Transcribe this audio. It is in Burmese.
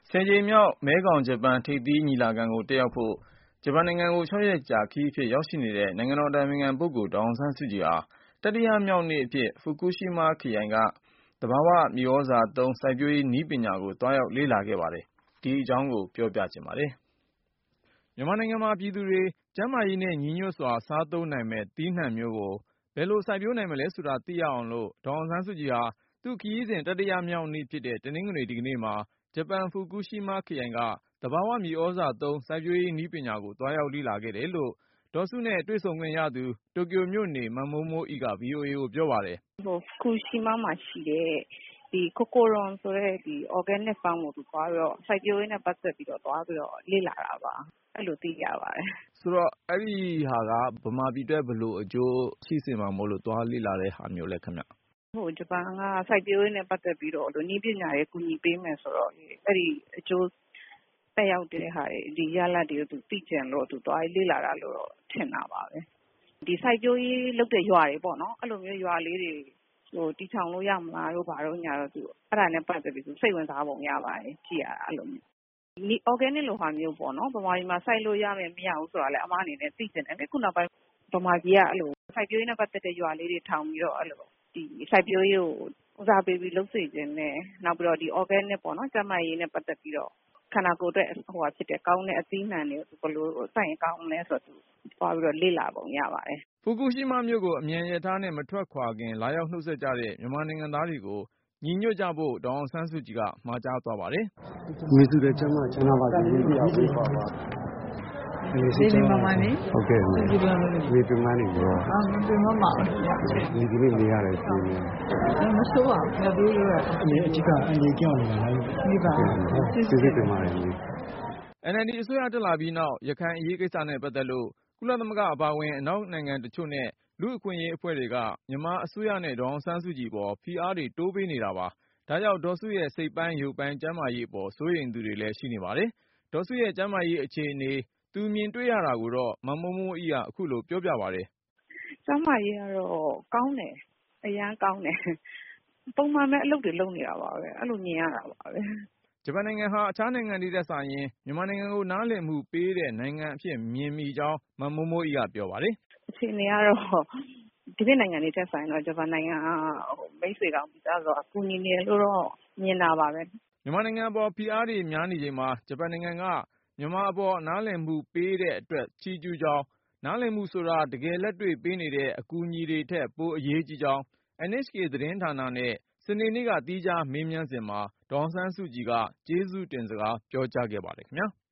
10 ကြိမ်မြောက်မဲခေါင်-ဂျပန်ထိပ်သီးညီလာခံကိုတက်ရောက်ဖို့ဂျပန်နိုင်ငံကို6 ရက်ကြာခရီးအဖြစ်ရောက်ရှိနေတဲ့နိုင်ငံတော်အတိုင်ပင်ခံပုဂ္ဂိုလ်ဒေါ်အောင်ဆန်းစုကြည်ဟာတတိယမြောက်နေ့အဖြစ်ဖူကူရှီးမားခရိုင်ကသဘာဝမြေသြဇာသုံးစိုက်ပျိုးရေးနည်းပညာကိုသွားရောက်လေ့လာခဲ့ပါတယ်။ ဒီအကြောင်းကိုပြောပြချင်ပါတယ်။ မြန်မာနိုင်ငံမှာပြည်သူတွေကျန်းမာရေးနဲ့ညီညွတ်စွာစားသုံးနိုင်မယ့်သီးနှံမျိုးကိုဘယ်လိုစိုက်ပျိုးနိုင်မလဲဆိုတာသိရအောင်လို့ဒေါ်အောင်ဆန်းစုကြည်ဟာသူ့ခရီးစဉ်တတိယမြောက်နေ့ဖြစ်တဲ့တနင်္ဂနွေဒီကနေ့မှာဂျပန်ဖူကူရှီးမားခရိုင်ကသဘာဝမြေသြဇာသုံးစိုက်ပျိုးရေးနည်းပညာကိုသွားရောက်လေ့လာခဲ့တယ်လို့ဒေါ်စုနဲ့တွေ့ဆုံခွင့်ရသူတိုကျိုမြို့နေမမိုးမိုးအိက VOA ကိုပြောပါတယ်။ဖူကူရှီးမားမှာရှိတဲ့ဒီကိုကိုရွန်ဆိုတဲ့ဒီ organic farm ကိုသူသွားပြီးတော့စိုက်ပျိုးရေးနဲ့ပတ်သက်ပြီးတော့သွားပြီးတော့လေ့လာတာပါ။အဲ့လိုသိရပါတယ်။ဆိုတော့အဲ့ဒီဟာကဗမာပြည်အတွက်ဘယ်လိုအကျိုးရှိစေမှာမို့လို့သွားလေ့လာတဲ့ဟာမျိုးလဲခင်ဗျ။ဂျပန်ကစိုက်ပျိုးရေးနဲ့ပတ်သက်ပြီးတော့နည်းပညာတွေကူညီပေးမယ်ဆိုတော့အဲ့ဒီအကျိုးတက်ရောက်တဲ့ဟာတွေဒီရလဒ်တွေကိုသူသိကြံလို့သူသွားလေ့လာတာလို့ထင်တာပါပဲ။ဒီစိုက်ပျိုးရေးလုပ်တဲ့ရွာတွေပေါ့နော်အဲ့လိုမျိုးရွာလေးတွေတီထောင်လို့ရမလားတို့ဘာလို့ညာတော့သူအဲ့ဒါနဲ့ပတ်သက်ပြီးသူစိတ်ဝင်စားပုံရပါတယ်ကြည့်ရတာအဲ့လိုမျိုးဒီ organic လိုဟာမျိုးပေါ့နော်ဗမာပြည်မှာစိုက်လို့ရမယ်မရဘူးဆိုတာလည်းအမအနေနဲ့သိကျင်တယ်လေခုနောက်ပိုင်းဗမာပြည်ကအဲ့လိုစိုက်ပျိုးရေးနဲ့ပတ်သက်တဲ့ရွာလေးတွေထောင်ပြီးတော့အဲ့လိုဒီစိုက်ပျိုးရေးကိုဦးစားပေးပြီးလုပ်စေခြင်းနဲ့နောက်ပြီးတော့ဒီ organic ပေါ့နော်ကျန်းမာရေးနဲ့ပတ်သက်ပြီးတော့ခန္ဓာကိုယ်အတွက်ဖြစ်တဲ့ကောင်းတဲ့အသီးနှံတွေကိုဘယ်လိုစိုက်ရင်ကောင်းလဲဆိုတော့သူသွားပြီးတော့လေ့လာပုံရပါတယ်ဖူကူရှီးမားမြို့ကိုအမြန်ရထားနဲ့မထွက်ခွာခင်လာရောက်နှုတ်ဆက်ကြတဲ့မြန်မာနိုင်ငံသားတွေကိုညီညွတ်ကြဖို့ဒေါ်အောင်ဆန်းစုကြည်ကမှာကြားသွားပါတယ်။ယေရှုရဲ့ကျမ်းမာချမ်းသာပါစေလို့ပြောပါပါဒီနေ့မမနေဟုတ်ကဲ့ဒီပြန်မနေရောပြန်မမဒီနေ့နေရတယ်ဆိုရင်မဆိုးပါဘူးပြောလို့ရတယ်အမေအကြီးကနေကြောက်နေတာလားဒီပါစစ်စစ်ပြန်မနေ NLD အစိုးရတက်လာပြီးနောက်ရခိုင်အရေးကိစ္စနဲ့ပတ်သက်လို့ကုလသမဂ္ဂအပါအဝင်အနောက်နိုင်ငံတချို့နဲ့လူ့အခွင့်အရေးအဖွဲ့တွေကမြန်မာအစိုးရနဲ့ဒေါ်အောင်ဆန်းစုကြည်ပေါ်ဖိအားတွေတိုးပေးနေတာပါ။ဒါကြောင့်ဒေါ်စုရဲ့စိတ်ပိုင်းရုပ်ပိုင်းကျန်းမာရေးအပေါ်စိုးရိမ်သူတွေလည်းရှိနေပါတယ်။ဒေါ်စုရဲ့ကျန်းမာရေးအခြေအနေသူမြင်တွေ့ရတာကိုတော့မမိုးမိုးအိကအခုလိုပြောပြပါတယ်။ကျန်းမာရေးကတော့ကောင်းတယ်အရန်ကောင်းတယ်ပုံမှန်ပဲအလုပ်တွေလုပ်နေတာပါပဲအဲ့လိုမြင်ရတာပါပဲဂျပန်နိုင်ငံဟာအခြားနိုင်ငံတွေထက်စာရင်မြန်မာနိုင်ငံကိုနားလည်မှုပေးတဲ့နိုင်ငံအဖြစ်မြင်မိကြောင်းမမိုးမိုးအိကပြောပါတယ်အခြေအနေကတော့ဒီပြည်နိုင်ငံတွေထက်ဆိုင်တော့ဂျပန်နိုင်ငံကမိတ်ဆွေကောင်းပြီးသားဆိုတော့အကူအညီနေလို့တော့မြင်တာပါပဲမြန်မာနိုင်ငံအပေါ်ဖိအားတွေများနေချိန်မှာဂျပန်နိုင်ငံကမြန်မာအပေါ်နားလည်မှုပေးတဲ့အတွက်ချီးကျူးကြောင်းနားလည်မှုဆိုတာတကယ်လက်တွေ့ပေးနေတဲ့အကူအညီတွေထက်ပိုအရေးကြီးကြောင်း NHK သတင်းဌာနနဲ့စနေနေ့ကသီးခြားမေးမြန်းစဉ်မှာဒေါ်အောင်ဆန်းစုကြည်ကကျေးဇူးတင်စကားပြောကြားခဲ့ပါတယ်ခင်ဗျာ